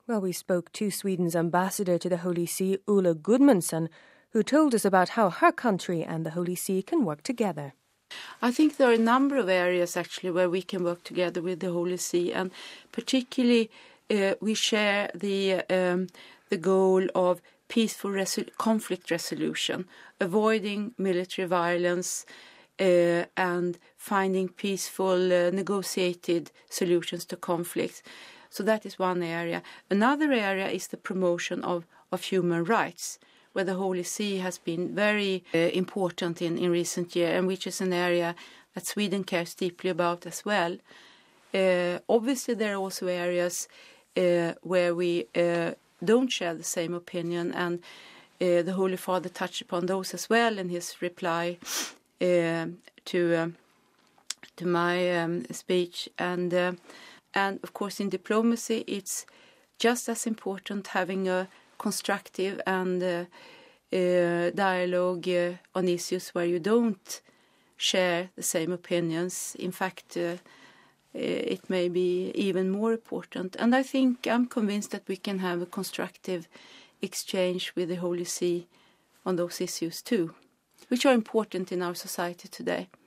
Well, we spoke to Sweden's ambassador to the Holy See, Ulla Gudmundsson, who told us about how her country and the Holy See can work together. I think there are a number of areas actually where we can work together with the Holy See, and particularly we share the goal of peaceful conflict resolution, avoiding military violence and finding peaceful negotiated solutions to conflicts. So that is one area. Another area is the promotion of human rights, where the Holy See has been very important in recent years, and which is an area that Sweden cares deeply about as well. Obviously, there are also areas where we don't share the same opinion, and the Holy Father touched upon those as well in his reply to my speech. And of course, in diplomacy, it's just as important having a constructive and dialogue on issues where you don't share the same opinions. In fact, it may be even more important. And I think I'm convinced that we can have a constructive exchange with the Holy See on those issues too, which are important in our society today.